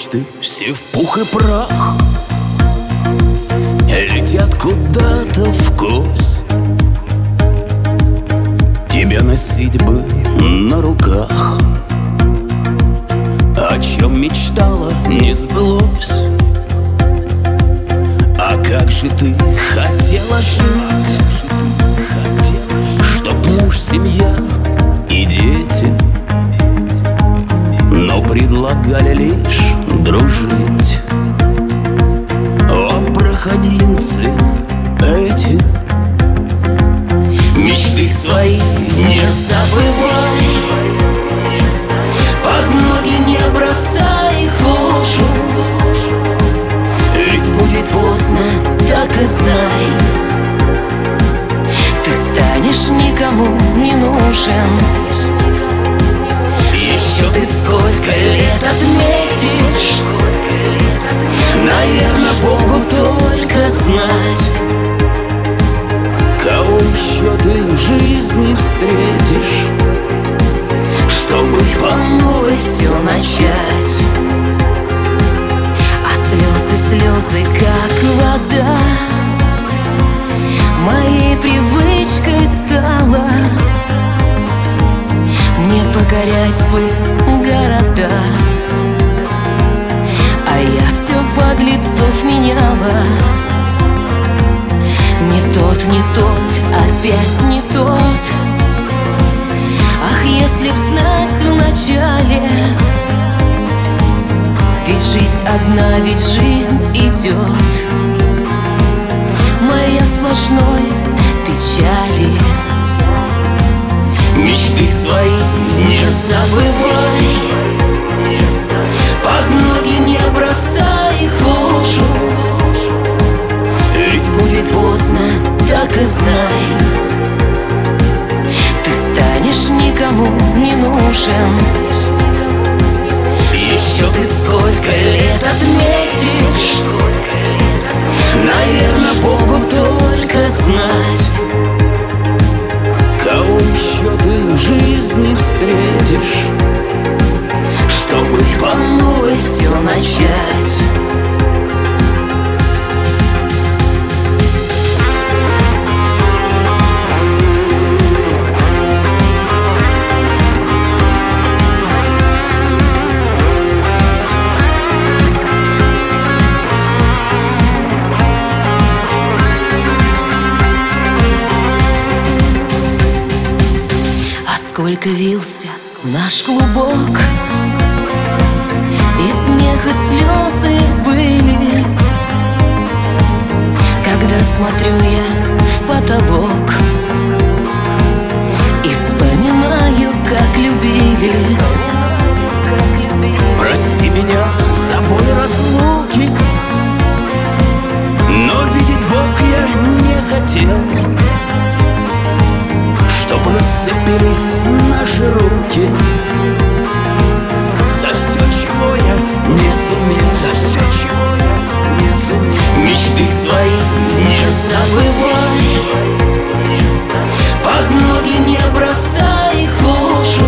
мечты все в пух и прах, летят куда-то вкось. Тебя носить бы на руках, о чем мечтала, не сбылось. А как же ты хотела жить, чтоб муж, семья и дети, но предлагали лишь дружить. О, проходимцы эти, мечты свои не забывай, под ноги не бросай их в лужу. Ведь будет поздно, так и знай, ты станешь никому не нужен. Еще ты сколько лет отметишь, наверное, Богу только знать. Кого еще ты в жизни встретишь, чтобы по новой все начать? А слезы, слезы, как вода, моей привычкой стала. Мне покорять бы города, а я все подлецов меняла. Не тот, не тот, опять не тот. Ах, если б знать вначале, ведь жизнь одна, ведь жизнь идет, моя сплошной печали. Мечты свои не забывай, под ноги не бросай их в лужу. Ведь будет поздно, так и знай, ты станешь никому не нужен. Еще ты сколько лет отметишь, наверное, Богу только знать. Кого еще ты в жизни встретишь, чтобы по новой все начать? Сколько вился наш клубок, и смех, и слезы были, когда смотрю я в потолок и вспоминаю, как любили. Прости меня за боль разлуки, но видеть Бог я не хотел, чтоб рассыпались наши руки за все, чего я не сумел. Мечты свои не забывай, под ноги не бросай их в лужу.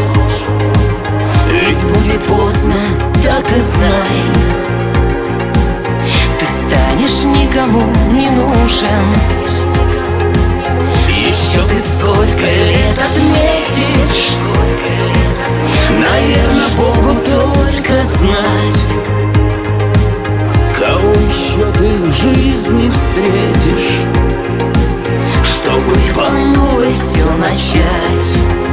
Ведь будет поздно, так и знай, ты станешь никому не нужен. Еще ты сколько лет отметишь, наверное, Богу только знать. Кого еще ты в жизни встретишь, чтобы по новой все начать?